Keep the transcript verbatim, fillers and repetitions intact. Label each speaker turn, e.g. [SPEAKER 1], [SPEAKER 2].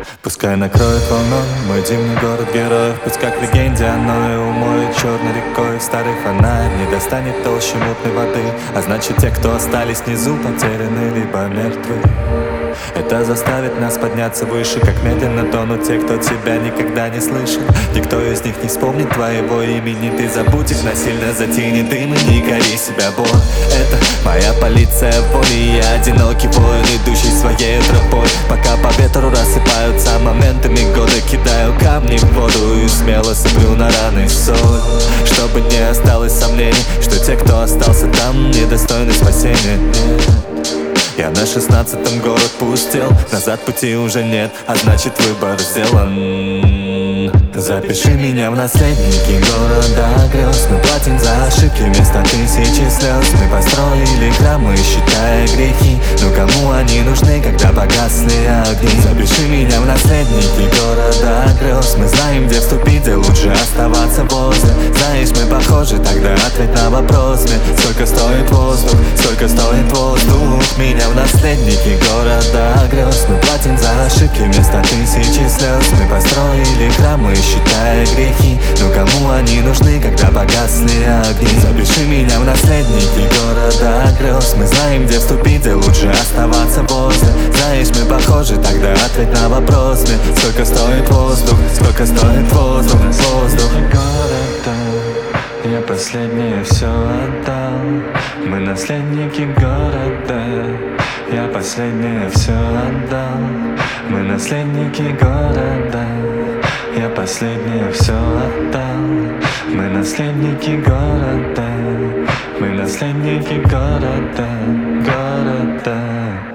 [SPEAKER 1] Пускай накроет волной мой дивный город героев. Пусть как в легенде оно и умоет черной рекой. Старый фонарь не достанет толще мутной воды, а значит те, кто остались внизу, потеряны либо мертвы. Это заставит нас подняться выше, как медленно тонут те, кто тебя никогда не слышал. Никто из них не вспомнит твоего имени. Ты забудь их, насильно затяни дым и не кори себя, Бог. Это моя полиция воли, я одинокий воин, идущий своей тропой. Пока по ветру рассыпаются моментами года, кидаю камни в воду и смело сыплю на раны соль, чтобы не осталось сомнений, что те, кто остался там, недостойны спасения. Я на шестнадцатом город пустил, назад пути уже нет, а значит выбор сделан. Запиши меня в наследники города грез. Мы платим за ошибки вместо тысячи слез. Мы построили храмы, считая грехи, но кому они нужны, когда погасли огни? Запиши меня в наследники города грез. Мы знаем, где вступить, где лучше оставаться возле. Знаешь, мы похожи, тогда ответь на вопрос мне: сколько стоит воздух, сколько стоит воздух? Меня в наследники города грез. Мы платим за ошибки вместо тысячи слез. Мы построили храмы, считая грехи, но кому они нужны, когда погасли огни? Запиши меня в наследники города грез. Мы знаем, где вступить, где лучше оставаться возле. Знаешь, мы похожи, тогда ответь на вопрос мне: сколько стоит воздух, сколько стоит воздух, воздух города. Я последнее все отдал. Мы наследники города. Я последнее все отдал. Мы наследники города. Я последнее все отдал. Мы наследники города. Мы наследники города, города.